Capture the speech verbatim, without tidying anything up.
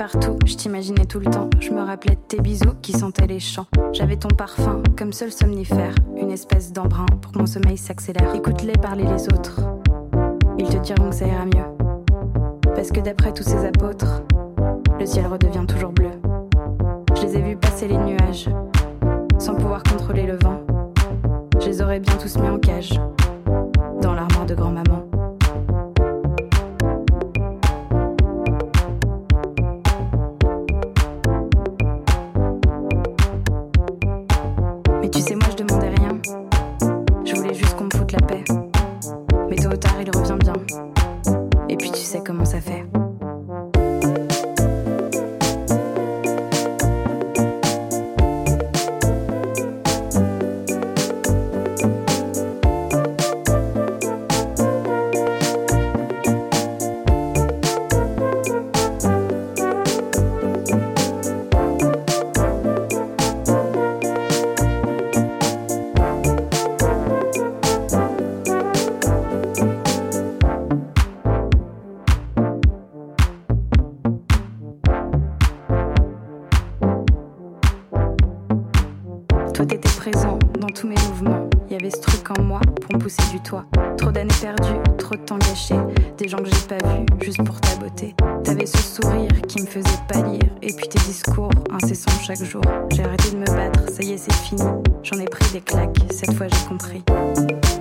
partout, je t'imaginais tout le temps. Je me rappelais de tes bisous qui sentaient les champs. J'avais ton parfum comme seul somnifère, une espèce d'embrun pour que mon sommeil s'accélère. Écoute-les parler les autres, ils te diront que ça ira mieux. Parce que d'après tous ces apôtres, le ciel redevient toujours bleu. Je les ai vus passer les nuages, sans pouvoir contrôler le vent. Je les aurais bien tous mis en cage, dans l'armoire de grand-maman. Mais tu sais, moi je demandais rien. Je voulais juste qu'on me foute la paix. Mais tôt ou tard il revient bien. Et puis tu sais comment ça fait. Toi t'étais présent dans tous mes mouvements. Il y avait ce truc en moi pour me pousser du toit. Trop d'années perdues, trop de temps gâché. Des gens que j'ai pas vus juste pour ta beauté. T'avais ce sourire qui me faisait pâlir. Et puis tes discours incessants chaque jour. J'ai arrêté de me battre, ça y est c'est fini. J'en ai pris des claques, cette fois j'ai compris.